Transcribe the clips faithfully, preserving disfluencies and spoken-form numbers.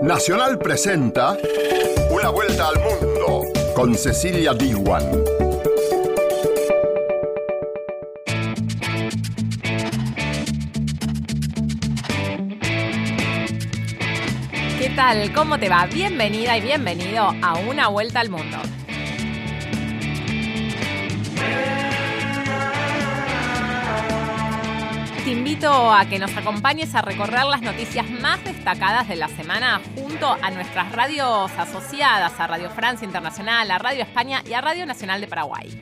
Nacional presenta Una vuelta al mundo con Cecilia Diwan. ¿Qué tal? ¿Cómo te va? Bienvenida y bienvenido a Una vuelta al mundo. Te invito a que nos acompañes a recorrer las noticias más destacadas de la semana junto a nuestras radios asociadas, a Radio Francia Internacional, a Radio España y a Radio Nacional de Paraguay.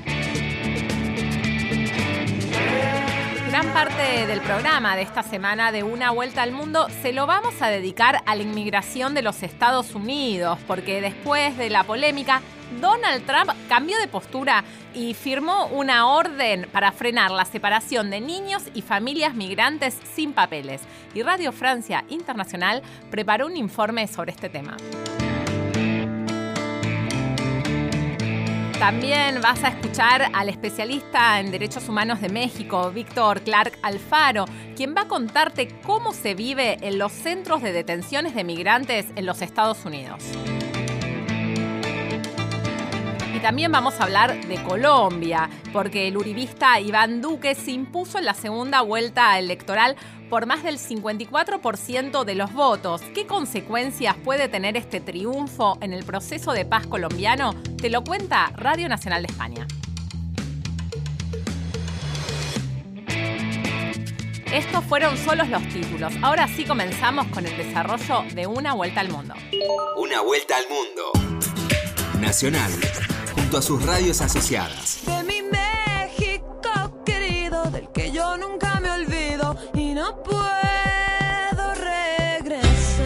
Gran parte del programa de esta semana de Una vuelta al mundo se lo vamos a dedicar a la inmigración de los Estados Unidos, porque después de la polémica, Donald Trump cambió de postura y firmó una orden para frenar la separación de niños y familias migrantes sin papeles. Y Radio Francia Internacional preparó un informe sobre este tema. También vas a escuchar al especialista en derechos humanos de México, Víctor Clark Alfaro, quien va a contarte cómo se vive en los centros de detenciones de migrantes en los Estados Unidos. Y también vamos a hablar de Colombia, porque el uribista Iván Duque se impuso en la segunda vuelta electoral por más del cincuenta y cuatro por ciento de los votos. ¿Qué consecuencias puede tener este triunfo en el proceso de paz colombiano? Te lo cuenta Radio Nacional de España. Estos fueron solos los títulos. Ahora sí comenzamos con el desarrollo de Una vuelta al mundo. Una vuelta al mundo. Nacional, junto a sus radios asociadas. De mi México querido, del que yo nunca me olvido y no puedo regresar.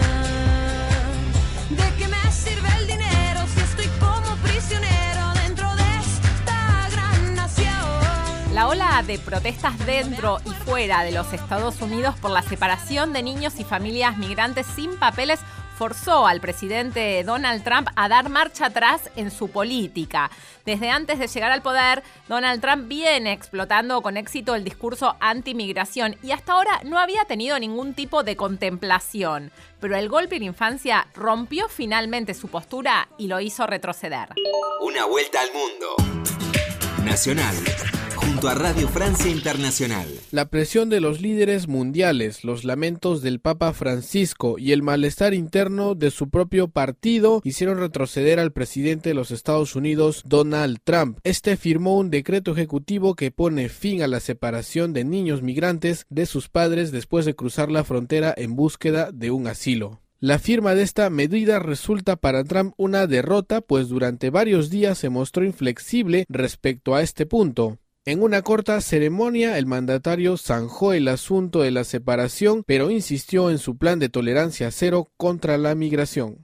¿De qué me sirve el dinero si estoy como prisionero dentro de esta gran nación? La ola de protestas dentro y fuera de los Estados Unidos por la separación de niños y familias migrantes sin papeles forzó al presidente Donald Trump a dar marcha atrás en su política. Desde antes de llegar al poder, Donald Trump viene explotando con éxito el discurso anti-migración y hasta ahora no había tenido ningún tipo de contemplación. Pero el golpe en infancia rompió finalmente su postura y lo hizo retroceder. Una vuelta al mundo. Nacional, junto a Radio Francia Internacional. La presión de los líderes mundiales, los lamentos del Papa Francisco y el malestar interno de su propio partido hicieron retroceder al presidente de los Estados Unidos, Donald Trump. Este firmó un decreto ejecutivo que pone fin a la separación de niños migrantes de sus padres después de cruzar la frontera en búsqueda de un asilo. La firma de esta medida resulta para Trump una derrota, pues durante varios días se mostró inflexible respecto a este punto. En una corta ceremonia, el mandatario zanjó el asunto de la separación, pero insistió en su plan de tolerancia cero contra la migración.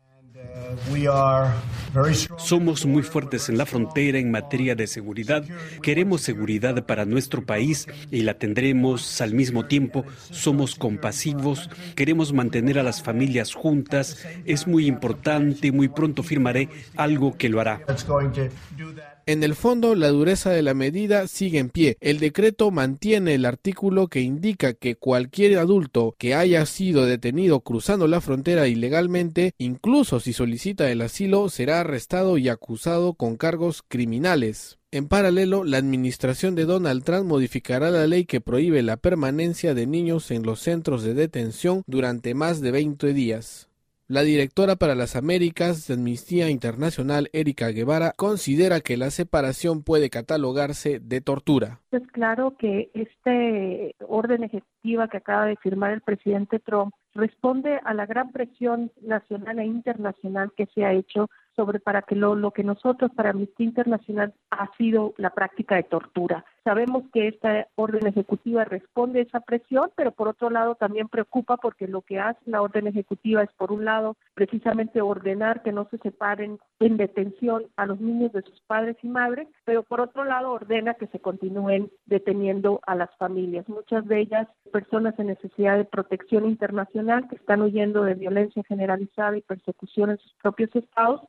Somos muy fuertes en la frontera en materia de seguridad. Queremos seguridad para nuestro país y la tendremos. Al mismo tiempo, somos compasivos. Queremos mantener a las familias juntas. Es muy importante. Muy pronto firmaré algo que lo hará. En el fondo, la dureza de la medida sigue en pie. El decreto mantiene el artículo que indica que cualquier adulto que haya sido detenido cruzando la frontera ilegalmente, incluso si solicita el asilo, será arrestado y acusado con cargos criminales. En paralelo, la administración de Donald Trump modificará la ley que prohíbe la permanencia de niños en los centros de detención durante más de veinte días. La directora para las Américas de Amnistía Internacional, Erika Guevara, considera que la separación puede catalogarse de tortura. Es claro que este orden ejecutiva que acaba de firmar el presidente Trump responde a la gran presión nacional e internacional que se ha hecho sobre para que lo, lo que nosotros para Amnistía Internacional ha sido la práctica de tortura. Sabemos que esta orden ejecutiva responde a esa presión, pero por otro lado también preocupa porque lo que hace la orden ejecutiva es, por un lado, precisamente ordenar que no se separen en detención a los niños de sus padres y madres, pero por otro lado ordena que se continúen deteniendo a las familias, muchas de ellas personas en necesidad de protección internacional que están huyendo de violencia generalizada y persecución en sus propios estados.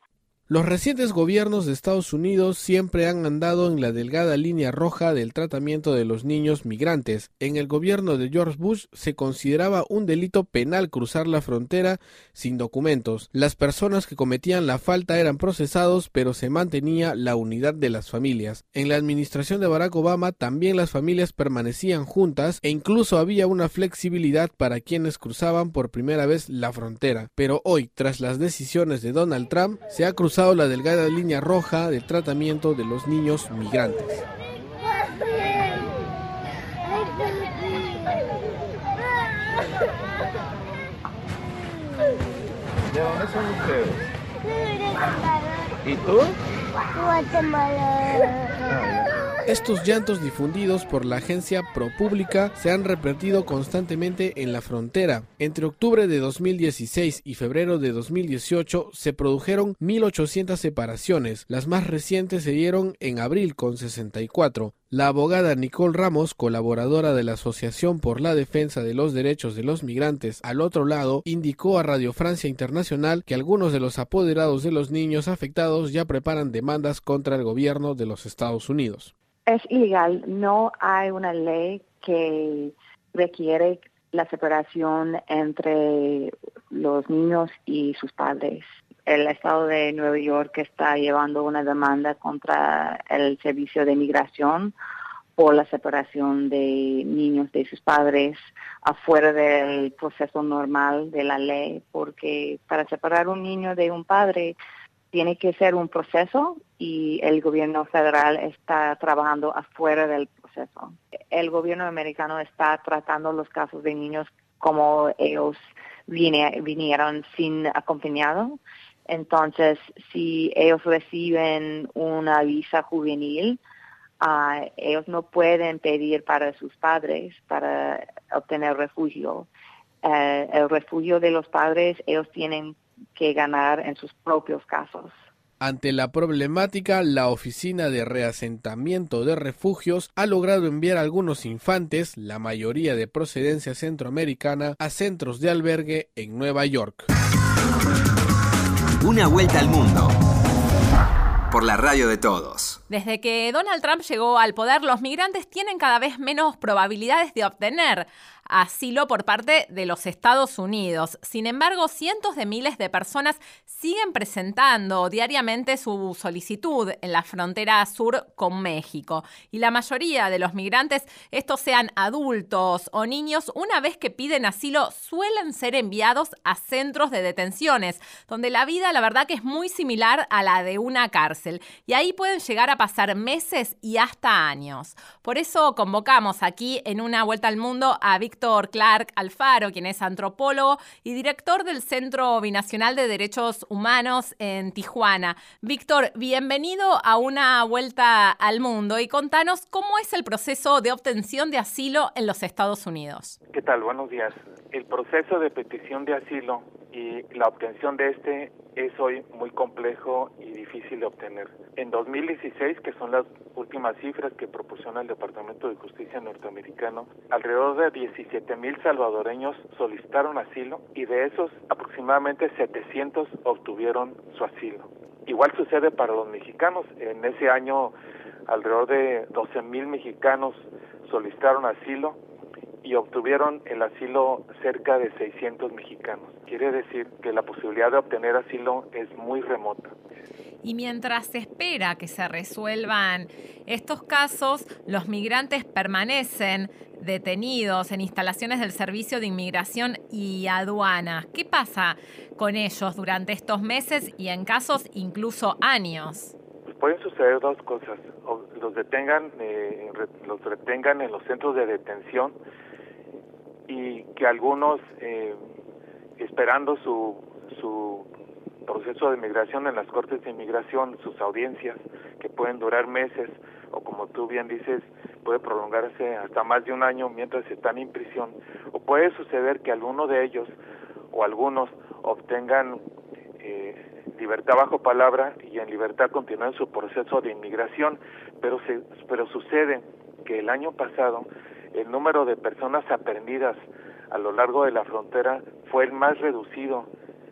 Los recientes gobiernos de Estados Unidos siempre han andado en la delgada línea roja del tratamiento de los niños migrantes. En el gobierno de George Bush se consideraba un delito penal cruzar la frontera sin documentos. Las personas que cometían la falta eran procesados, pero se mantenía la unidad de las familias. En la administración de Barack Obama también las familias permanecían juntas e incluso había una flexibilidad para quienes cruzaban por primera vez la frontera. Pero hoy, tras las decisiones de Donald Trump, se ha cruzado la delgada línea roja del tratamiento de los niños migrantes. ¿De dónde son ustedes? ¿Y tú? Guatemala. Estos llantos difundidos por la agencia ProPublica se han repetido constantemente en la frontera. Entre octubre de dos mil dieciséis y febrero de dos mil dieciocho se produjeron mil ochocientas separaciones. Las más recientes se dieron en abril con sesenta y cuatro. La abogada Nicole Ramos, colaboradora de la Asociación por la Defensa de los Derechos de los Migrantes al Otro Lado, indicó a Radio Francia Internacional que algunos de los apoderados de los niños afectados ya preparan demandas contra el gobierno de los Estados Unidos. Es ilegal, no hay una ley que requiere la separación entre los niños y sus padres. El estado de Nueva York está llevando una demanda contra el Servicio de Migración por la separación de niños de sus padres afuera del proceso normal de la ley, porque para separar un niño de un padre tiene que ser un proceso y el gobierno federal está trabajando afuera del proceso. El gobierno americano está tratando los casos de niños como ellos vine, vinieron sin acompañado. Entonces, si ellos reciben una visa juvenil, uh, ellos no pueden pedir para sus padres para obtener refugio. Uh, el refugio de los padres, ellos tienen que ganar en sus propios casos. Ante la problemática, la Oficina de Reasentamiento de Refugios ha logrado enviar a algunos infantes, la mayoría de procedencia centroamericana, a centros de albergue en Nueva York. Una vuelta al mundo por la radio de todos. Desde que Donald Trump llegó al poder, los migrantes tienen cada vez menos probabilidades de obtener asilo por parte de los Estados Unidos. Sin embargo, cientos de miles de personas siguen presentando diariamente su solicitud en la frontera sur con México. Y la mayoría de los migrantes, estos sean adultos o niños, una vez que piden asilo, suelen ser enviados a centros de detenciones, donde la vida, la verdad, que es muy similar a la de una cárcel. Y ahí pueden llegar a pasar meses y hasta años. Por eso convocamos aquí en Una Vuelta al Mundo a Víctor Víctor Clark Alfaro, quien es antropólogo y director del Centro Binacional de Derechos Humanos en Tijuana. Víctor, bienvenido a Una Vuelta al Mundo y contanos cómo es el proceso de obtención de asilo en los Estados Unidos. ¿Qué tal? Buenos días. El proceso de petición de asilo y la obtención de este es hoy muy complejo y difícil de obtener. En dos mil dieciséis, que son las últimas cifras que proporciona el Departamento de Justicia norteamericano, alrededor de diecisiete mil salvadoreños solicitaron asilo y de esos aproximadamente setecientos obtuvieron su asilo. Igual sucede para los mexicanos. En ese año alrededor de doce mil mexicanos solicitaron asilo y obtuvieron el asilo cerca de seiscientos mexicanos. Quiere decir que la posibilidad de obtener asilo es muy remota. Y mientras se espera que se resuelvan estos casos, los migrantes permanecen detenidos en instalaciones del Servicio de Inmigración y Aduanas. ¿Qué pasa con ellos durante estos meses y en casos incluso años? Pues pueden suceder dos cosas. O los detengan, eh, los retengan en los centros de detención y que algunos, eh, esperando su su proceso de migración en las cortes de inmigración, sus audiencias, que pueden durar meses, o como tú bien dices, puede prolongarse hasta más de un año mientras están en prisión, o puede suceder que alguno de ellos, o algunos, obtengan eh, libertad bajo palabra y en libertad continúen su proceso de inmigración, pero, se, pero sucede que el año pasado el número de personas aprehendidas a lo largo de la frontera fue el más reducido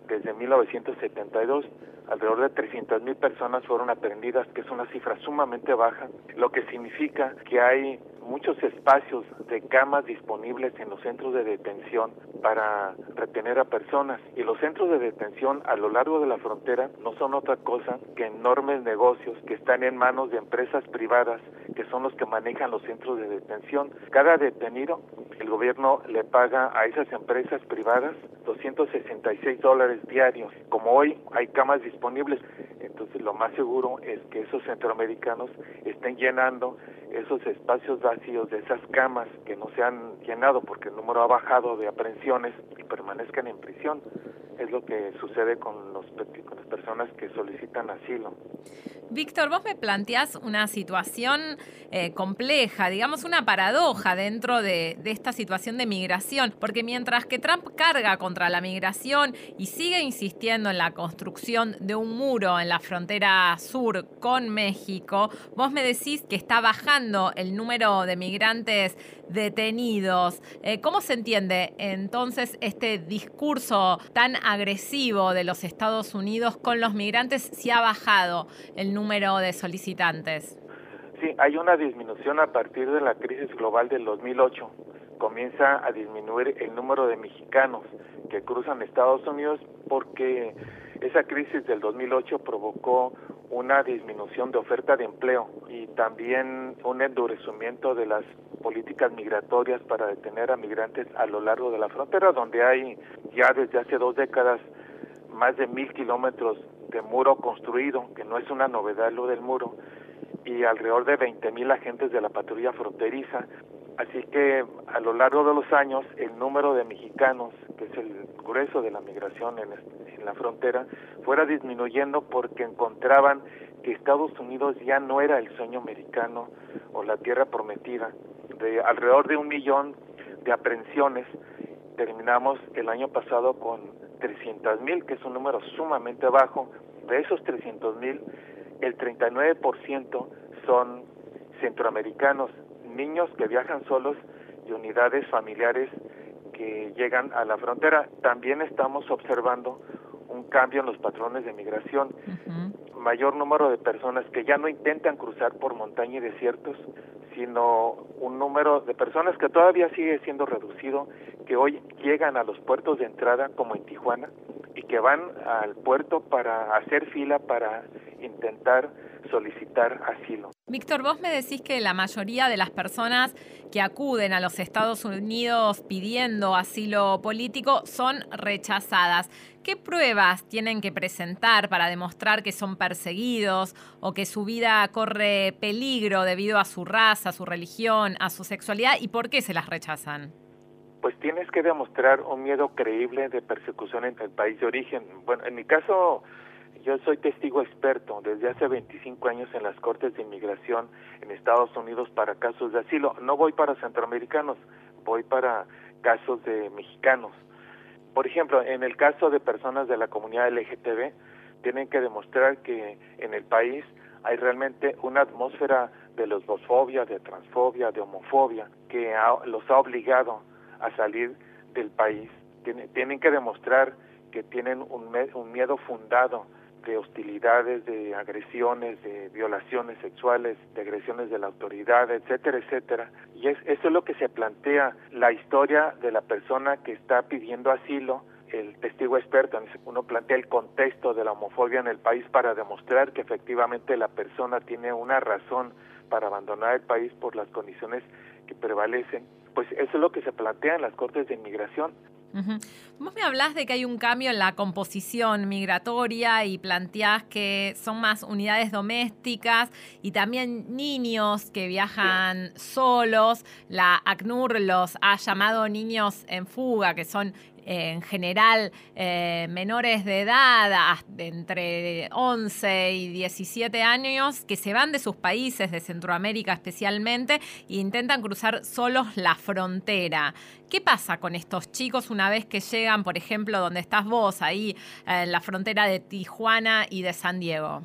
desde mil novecientos setenta y dos. Alrededor de trescientas mil personas fueron aprehendidas, que es una cifra sumamente baja, lo que significa que hay muchos espacios de camas disponibles en los centros de detención para retener a personas. Y los centros de detención a lo largo de la frontera no son otra cosa que enormes negocios que están en manos de empresas privadas, que son los que manejan los centros de detención. Cada detenido, el gobierno le paga a esas empresas privadas doscientos sesenta y seis dólares diarios. Como hoy hay camas disponibles, entonces lo más seguro es que esos centroamericanos estén llenando esos espacios vacíos de esas camas que no se han llenado porque el número ha bajado de aprehensiones y permanezcan en prisión. Es lo que sucede con, los, con las personas que solicitan asilo. Víctor, vos me planteás una situación eh, compleja, digamos una paradoja dentro de, de esta situación de migración, porque mientras que Trump carga contra la migración y sigue insistiendo en la construcción de un muro en la frontera sur con México, vos me decís que está bajando el número de migrantes detenidos. Eh, ¿Cómo se entiende entonces este discurso tan agresivo de los Estados Unidos con los migrantes si ha bajado el número de solicitantes? Sí, hay una disminución a partir de la crisis global del dos mil ocho. Comienza a disminuir el número de mexicanos que cruzan Estados Unidos porque esa crisis del dos mil ocho provocó una disminución de oferta de empleo y también un endurecimiento de las políticas migratorias para detener a migrantes a lo largo de la frontera, donde hay ya desde hace dos décadas más de mil kilómetros de muro construido, que no es una novedad lo del muro, y alrededor de veinte mil agentes de la patrulla fronteriza. Así que a lo largo de los años el número de mexicanos, que es el grueso de la migración en, en la frontera, fuera disminuyendo porque encontraban que Estados Unidos ya no era el sueño americano o la tierra prometida. De alrededor de un millón de aprehensiones, terminamos el año pasado con trescientas mil, que es un número sumamente bajo. De esos trescientos mil, el treinta y nueve por ciento son centroamericanos, niños que viajan solos y unidades familiares que llegan a la frontera. También estamos observando un cambio en los patrones de migración. Uh-huh. Mayor número de personas que ya no intentan cruzar por montaña y desiertos, sino un número de personas que todavía sigue siendo reducido, que hoy llegan a los puertos de entrada como en Tijuana y que van al puerto para hacer fila para intentar solicitar asilo. Víctor, vos me decís que la mayoría de las personas que acuden a los Estados Unidos pidiendo asilo político son rechazadas. ¿Qué pruebas tienen que presentar para demostrar que son perseguidos o que su vida corre peligro debido a su raza, a su religión, a su sexualidad, y por qué se las rechazan? Pues tienes que demostrar un miedo creíble de persecución en el país de origen. Bueno, en mi caso, yo soy testigo experto desde hace veinticinco años en las Cortes de Inmigración en Estados Unidos para casos de asilo. No voy para centroamericanos, voy para casos de mexicanos. Por ejemplo, en el caso de personas de la comunidad L G T B, tienen que demostrar que en el país hay realmente una atmósfera de lesbofobia, de transfobia, de homofobia, que ha, los ha obligado a salir del país. Tienen, tienen que demostrar que tienen un, un miedo fundado de hostilidades, de agresiones, de violaciones sexuales, de agresiones de la autoridad, etcétera, etcétera. Y es, eso es lo que se plantea, la historia de la persona que está pidiendo asilo. El testigo experto, uno plantea el contexto de la homofobia en el país para demostrar que efectivamente la persona tiene una razón para abandonar el país por las condiciones que prevalecen. Pues eso es lo que se plantea en las Cortes de Inmigración. Uh-huh. Vos me hablás de que hay un cambio en la composición migratoria y planteás que son más unidades domésticas y también niños que viajan sí. solos. La ACNUR los ha llamado niños en fuga, que son eh, en general eh, menores de edad, de entre once y diecisiete años, que se van de sus países, de Centroamérica especialmente, e intentan cruzar solos la frontera. ¿Qué pasa con estos chicos una vez que llegan, por ejemplo, donde estás vos, ahí en la frontera de Tijuana y de San Diego?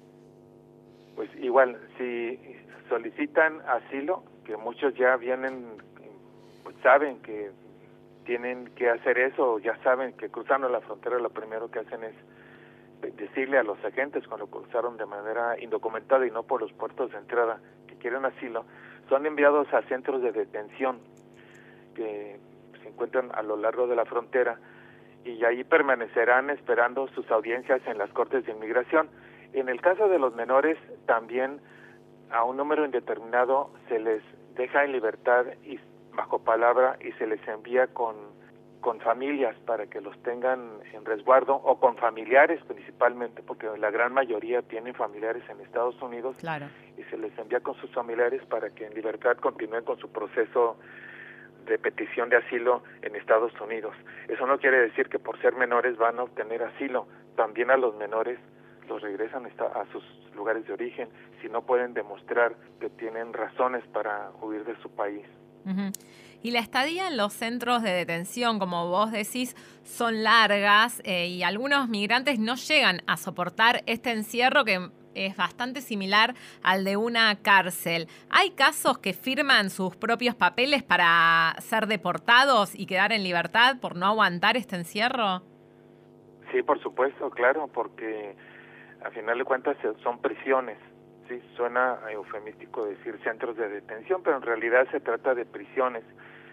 Pues igual, si solicitan asilo, que muchos ya vienen, pues saben que tienen que hacer eso, ya saben que cruzando la frontera lo primero que hacen es decirle a los agentes cuando cruzaron de manera indocumentada y no por los puertos de entrada que quieren asilo, son enviados a centros de detención que se encuentran a lo largo de la frontera y ahí permanecerán esperando sus audiencias en las cortes de inmigración. En el caso de los menores, también a un número indeterminado se les deja en libertad y bajo palabra y se les envía con, con familias para que los tengan en resguardo o con familiares principalmente, porque la gran mayoría tienen familiares en Estados Unidos. Claro. Y se les envía con sus familiares para que en libertad continúen con su proceso de petición de asilo en Estados Unidos. Eso no quiere decir que por ser menores van a obtener asilo. También a los menores los regresan a sus lugares de origen si no pueden demostrar que tienen razones para huir de su país. Uh-huh. Y la estadía en los centros de detención, como vos decís, son largas eh, y algunos migrantes no llegan a soportar este encierro que es bastante similar al de una cárcel. ¿Hay casos que firman sus propios papeles para ser deportados y quedar en libertad por no aguantar este encierro? Sí, por supuesto, claro, porque a final de cuentas son prisiones. Sí, suena eufemístico decir centros de detención, pero en realidad se trata de prisiones,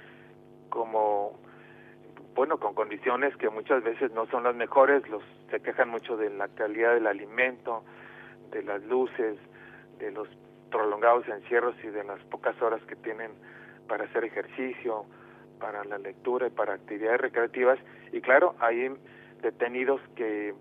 como, bueno, con condiciones que muchas veces no son las mejores. Los se quejan mucho de la calidad del alimento, de las luces, de los prolongados encierros y de las pocas horas que tienen para hacer ejercicio, para la lectura y para actividades recreativas. Y claro, hay detenidos que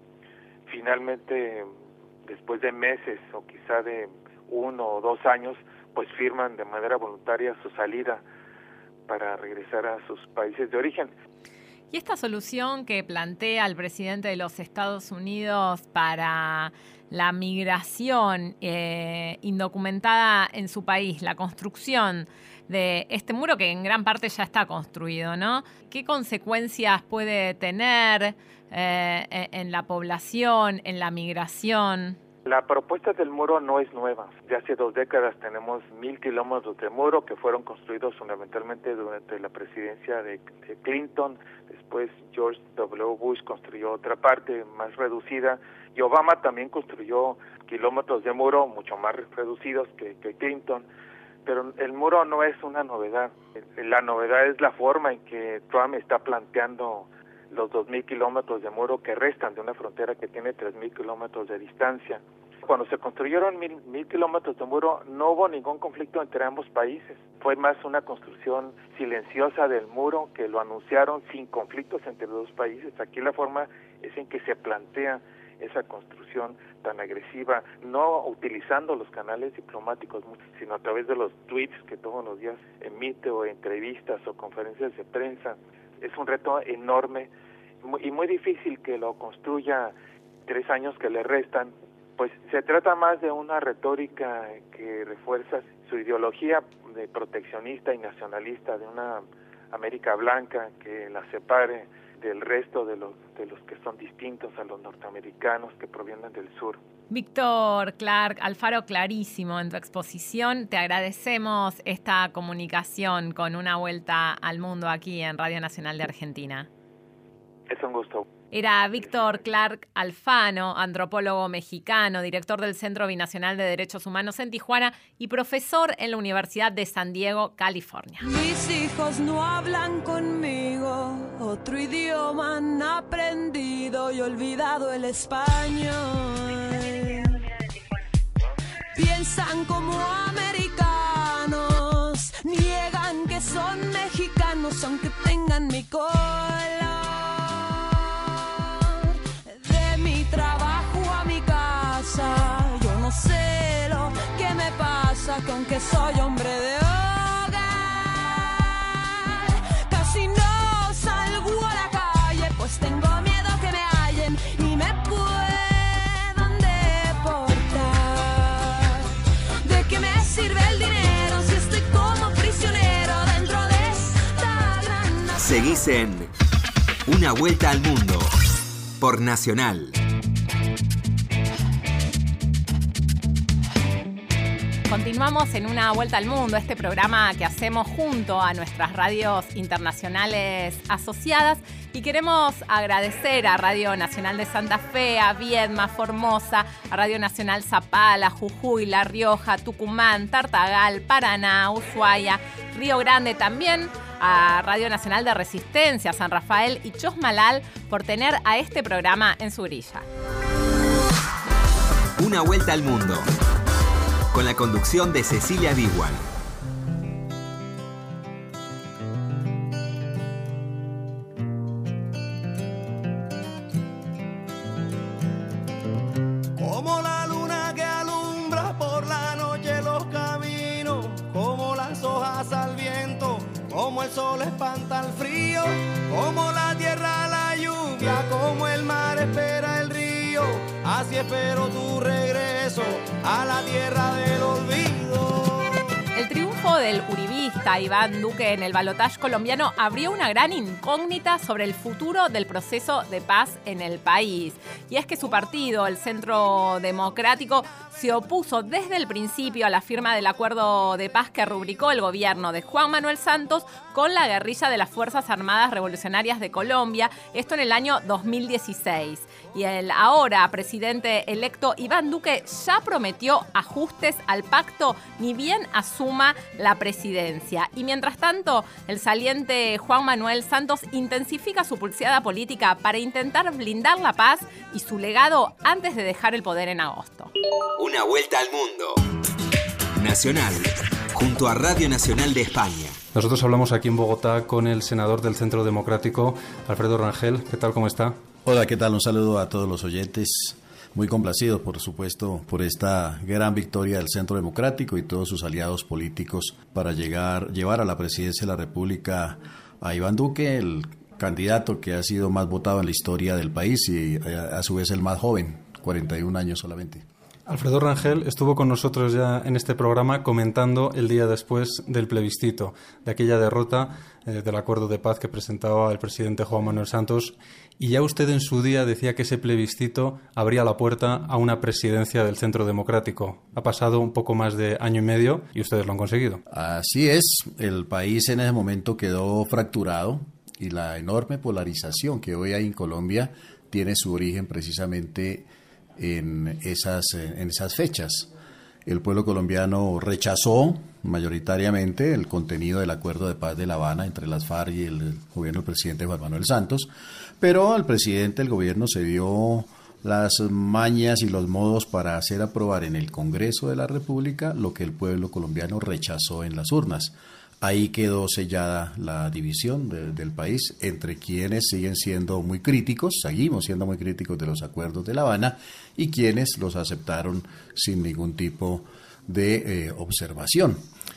finalmente, después de meses o quizá de uno o dos años, pues firman de manera voluntaria su salida para regresar a sus países de origen. ¿Y esta solución que plantea el presidente de los Estados Unidos para la migración eh, indocumentada en su país, la construcción de este muro que en gran parte ya está construido, ¿no? ¿Qué consecuencias puede tener eh, en la población, en la migración? La propuesta del muro no es nueva. De hace dos décadas tenemos mil kilómetros de muro que fueron construidos fundamentalmente durante la presidencia de, de Clinton. Después George W. Bush construyó otra parte más reducida y Obama también construyó kilómetros de muro mucho más reducidos que, que Clinton. Pero el muro no es una novedad. La novedad es la forma en que Trump está planteando los dos mil kilómetros de muro que restan de una frontera que tiene tres mil kilómetros de distancia. Cuando se construyeron mil, mil kilómetros de muro, no hubo ningún conflicto entre ambos países. Fue más una construcción silenciosa del muro que lo anunciaron sin conflictos entre los dos países. Aquí la forma es en que se plantea esa construcción tan agresiva, no utilizando los canales diplomáticos, sino a través de los tweets que todos los días emite o entrevistas o conferencias de prensa. Es un reto enorme y muy difícil que lo construya tres años que le restan. Pues se trata más de una retórica que refuerza su ideología de proteccionista y nacionalista de una América blanca que la separe del resto de los de los que son distintos a los norteamericanos que provienen del sur. Víctor Clark Alfaro, clarísimo en tu exposición. Te agradecemos esta comunicación con Una Vuelta al Mundo aquí en Radio Nacional de Argentina. Es un gusto. Era Víctor Clark Alfano, antropólogo mexicano, director del Centro Binacional de Derechos Humanos en Tijuana y profesor en la Universidad de San Diego, California. Mis hijos no hablan conmigo, otro idioma han aprendido y olvidado el español. Piensan como americanos, niegan que son mexicanos aunque tengan mi color. Trabajo a mi casa, yo no sé lo que me pasa, que aunque soy hombre de hogar, casi no salgo a la calle, pues tengo miedo que me hallen y me puedan deportar. ¿De qué me sirve el dinero si estoy como prisionero dentro de esta gran nación? Seguís en Una Vuelta al Mundo por Nacional. Continuamos en Una Vuelta al Mundo, este programa que hacemos junto a nuestras radios internacionales asociadas, y queremos agradecer a Radio Nacional de Santa Fe, a Viedma, Formosa, a Radio Nacional Zapala, Jujuy, La Rioja, Tucumán, Tartagal, Paraná, Ushuaia, Río Grande, también a Radio Nacional de Resistencia, San Rafael y Chosmalal por tener a este programa en su grilla. Una Vuelta al Mundo, con la conducción de Cecilia Diwan. Como la luna que alumbra por la noche los caminos, como las hojas al viento, como el sol espanta el frío, como la tierra la lluvia, como el mar espera el río, así espero tu regreso a la tierra del olvido. El triunfo del uribista Iván Duque en el balotaje colombiano abrió una gran incógnita sobre el futuro del proceso de paz en el país. Y es que su partido, el Centro Democrático, se opuso desde el principio a la firma del acuerdo de paz que rubricó el gobierno de Juan Manuel Santos con la guerrilla de las Fuerzas Armadas Revolucionarias de Colombia, esto en el año dos mil dieciséis. Y el ahora presidente electo Iván Duque ya prometió ajustes al pacto ni bien asuma la presidencia. Y mientras tanto, el saliente Juan Manuel Santos intensifica su pulseada política para intentar blindar la paz y su legado antes de dejar el poder en agosto. Una Vuelta al Mundo. Nacional, junto a Radio Nacional de España. Nosotros hablamos aquí en Bogotá con el senador del Centro Democrático, Alfredo Rangel. ¿Qué tal? ¿Cómo está? Hola, ¿qué tal? Un saludo a todos los oyentes. Muy complacidos, por supuesto, por esta gran victoria del Centro Democrático y todos sus aliados políticos para llegar, llevar a la presidencia de la República a Iván Duque, el candidato que ha sido más votado en la historia del país y a, a su vez el más joven, cuarenta y un años solamente. Alfredo Rangel estuvo con nosotros ya en este programa comentando el día después del plebiscito, de aquella derrota eh, del acuerdo de paz que presentaba el presidente Juan Manuel Santos, y ya usted en su día decía que ese plebiscito abría la puerta a una presidencia del Centro Democrático. Ha pasado un poco más de año y medio y ustedes lo han conseguido. Así es, el país en ese momento quedó fracturado y la enorme polarización que hoy hay en Colombia tiene su origen precisamente en esas, en esas fechas. El pueblo colombiano rechazó mayoritariamente el contenido del acuerdo de paz de La Habana entre las FARC y el gobierno del presidente Juan Manuel Santos, pero el presidente del gobierno se dio las mañas y los modos para hacer aprobar en el Congreso de la República lo que el pueblo colombiano rechazó en las urnas. Ahí quedó sellada la división de, del país entre quienes siguen siendo muy críticos, seguimos siendo muy críticos de los acuerdos de La Habana, y quienes los aceptaron sin ningún tipo de eh, observación.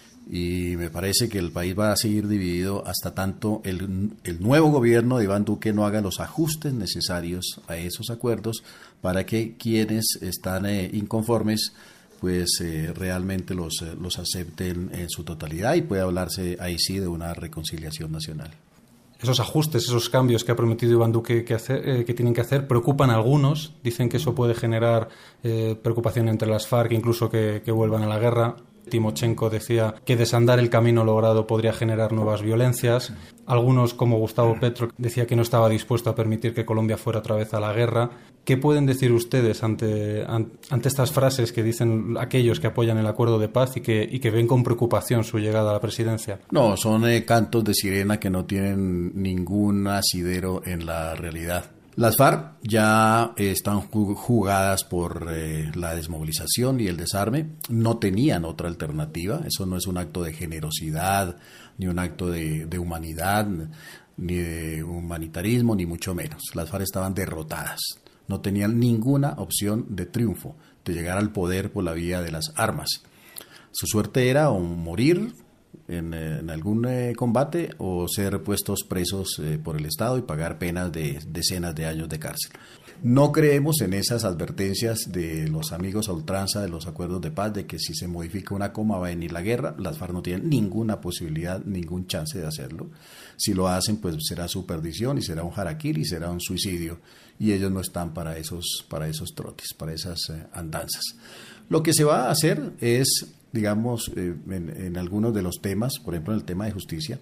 Y me parece que el país va a seguir dividido hasta tanto el, el nuevo gobierno de Iván Duque no haga los ajustes necesarios a esos acuerdos para que quienes están eh, inconformes pues eh, realmente los, eh, los acepten en su totalidad y puede hablarse ahí sí de una reconciliación nacional. Esos ajustes, esos cambios que ha prometido Iván Duque que, hacer, eh, que tienen que hacer, preocupan a algunos. Dicen que eso puede generar eh, preocupación entre las FARC, incluso que, que vuelvan a la guerra. Timochenko decía que desandar el camino logrado podría generar nuevas violencias. Algunos, como Gustavo Petro, decía que no estaba dispuesto a permitir que Colombia fuera otra vez a la guerra. ¿Qué pueden decir ustedes ante, ante estas frases que dicen aquellos que apoyan el acuerdo de paz y que, y que ven con preocupación su llegada a la presidencia? No, son eh, cantos de sirena que no tienen ningún asidero en la realidad. Las FARC ya están jugadas por eh, la desmovilización y el desarme. No tenían otra alternativa. Eso no es un acto de generosidad, ni un acto de, de humanidad, ni de humanitarismo, ni mucho menos. Las FARC estaban derrotadas. No tenían ninguna opción de triunfo, de llegar al poder por la vía de las armas. Su suerte era o morir en, en algún eh, combate o ser puestos presos eh, por el Estado y pagar penas de decenas de años de cárcel. No creemos en esas advertencias de los amigos a ultranza de los acuerdos de paz de que si se modifica una coma va a venir la guerra. Las FARC no tienen ninguna posibilidad, ningún chance de hacerlo. Si lo hacen, pues será su perdición y será un harakiri, será un suicidio. Y ellos no están para esos, para esos trotes, para esas eh, andanzas. Lo que se va a hacer es digamos, eh, en, en algunos de los temas, por ejemplo en el tema de justicia,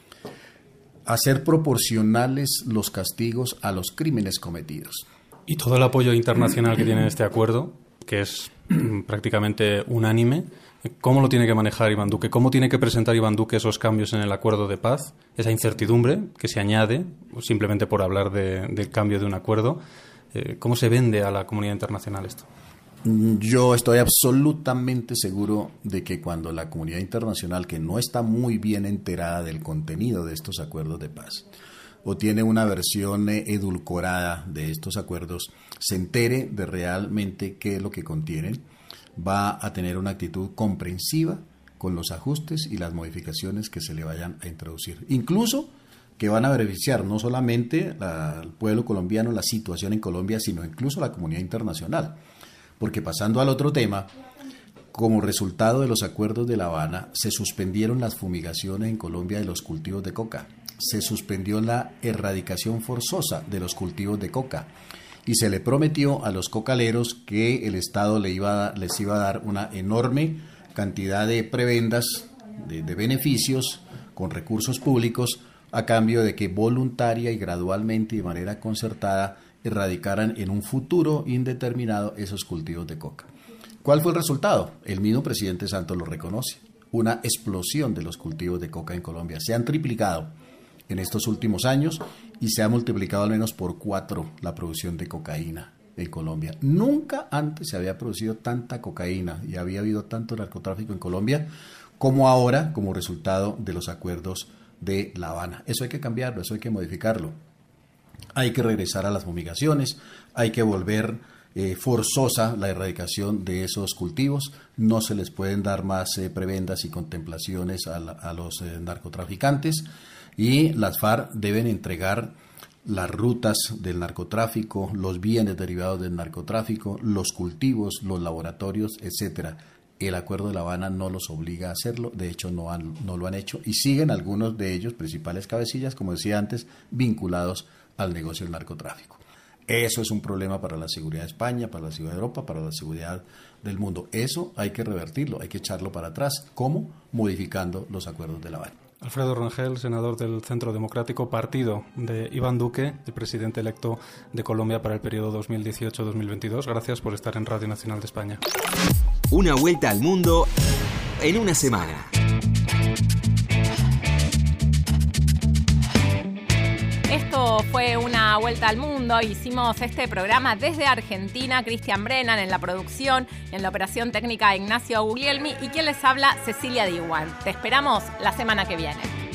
hacer proporcionales los castigos a los crímenes cometidos. Y todo el apoyo internacional que tiene este acuerdo, que es prácticamente unánime, ¿cómo lo tiene que manejar Iván Duque? ¿Cómo tiene que presentar Iván Duque esos cambios en el acuerdo de paz? Esa incertidumbre que se añade simplemente por hablar de, del cambio de un acuerdo. Eh, ¿Cómo se vende a la comunidad internacional esto? Yo estoy absolutamente seguro de que cuando la comunidad internacional, que no está muy bien enterada del contenido de estos acuerdos de paz, o tiene una versión edulcorada de estos acuerdos, se entere de realmente qué es lo que contienen, va a tener una actitud comprensiva con los ajustes y las modificaciones que se le vayan a introducir. Incluso que van a beneficiar no solamente la, al pueblo colombiano, la situación en Colombia, sino incluso a la comunidad internacional. Porque pasando al otro tema, como resultado de los acuerdos de La Habana, se suspendieron las fumigaciones en Colombia de los cultivos de coca, se suspendió la erradicación forzosa de los cultivos de coca y se le prometió a los cocaleros que el Estado le iba a, les iba a dar una enorme cantidad de prebendas, de, de beneficios con recursos públicos a cambio de que voluntaria y gradualmente y de manera concertada erradicaran en un futuro indeterminado esos cultivos de coca. ¿Cuál fue el resultado? El mismo presidente Santos lo reconoce. Una explosión de los cultivos de coca en Colombia. Se han triplicado en estos últimos años y se ha multiplicado al menos por cuatro la producción de cocaína en Colombia. Nunca antes se había producido tanta cocaína y había habido tanto narcotráfico en Colombia como ahora, como resultado de los acuerdos de La Habana. Eso hay que cambiarlo, eso hay que modificarlo. Hay que regresar a las fumigaciones, hay que volver eh, forzosa la erradicación de esos cultivos, no se les pueden dar más eh, prebendas y contemplaciones a, la, a los eh, narcotraficantes y las FARC deben entregar las rutas del narcotráfico, los bienes derivados del narcotráfico, los cultivos, los laboratorios, etcétera. El Acuerdo de La Habana no los obliga a hacerlo, de hecho no, han, no lo han hecho y siguen algunos de ellos, principales cabecillas, como decía antes, vinculados al negocio del narcotráfico. Eso es un problema para la seguridad de España, para la seguridad de Europa, para la seguridad del mundo. Eso hay que revertirlo, hay que echarlo para atrás. ¿Cómo? Modificando los acuerdos de La Habana. Alfredo Rangel, senador del Centro Democrático, partido de Iván Duque, el presidente electo de Colombia para el periodo dos mil dieciocho a dos mil veintidós. Gracias por estar en Radio Nacional de España. Una vuelta al mundo en una semana. Esto fue Una Vuelta al Mundo. Hicimos este programa desde Argentina. Cristian Brennan en la producción, en la operación técnica Ignacio Guglielmi y quien les habla, Cecilia Diwan. Te esperamos la semana que viene.